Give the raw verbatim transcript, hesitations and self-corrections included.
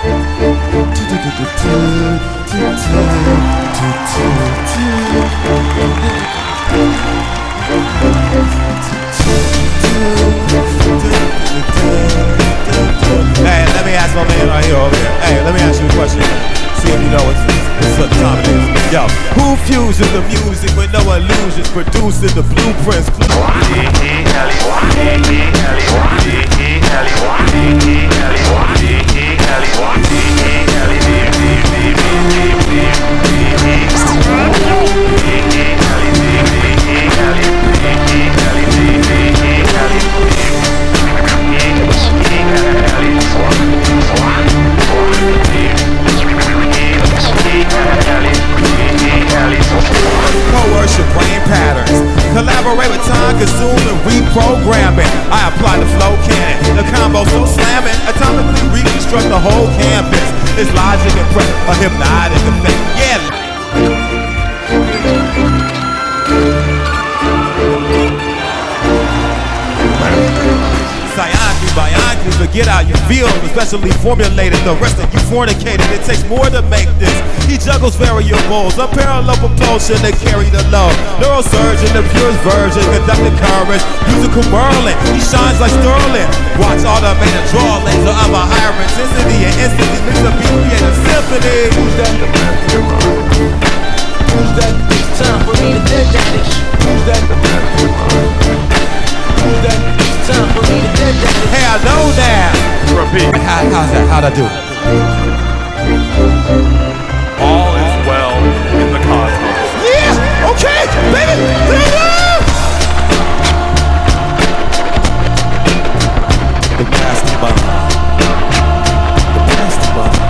Hey, let me ask my man right here over here. Hey, let me ask you a question. See if you know what's, what time it is. Yo, who fuses the music with no illusions, producing the blueprints? Coerce your brain patterns. Collaborate with time consuming reprogramming. I apply the flow cannon. The combo so slamming. Atomically reconstruct the whole canvas. It's logic and prep, a hypnotic effect. Yeah. Psychonically, bionically, forget how you feel. Especially formulated, the rest of you fornicated. It takes more to make this. He juggles variables, a parallel propulsion to carry the load. Neurosurgeon, the purest virgin, conducting courage, musical Merlin. He shines like Sterling. Watch automated draw laser of a higher intensity and instantly mix a beat, create a symphony. Who's that? Who's that? It's time for me to dead that ish. Who's that? Who's that? It's time for me to dead that ish. Hey, I know that. Repeat. How, how's that? How'd I do? All is well in the cosmos. Yeah! Okay, baby! The nasty bomb. The nasty bomb.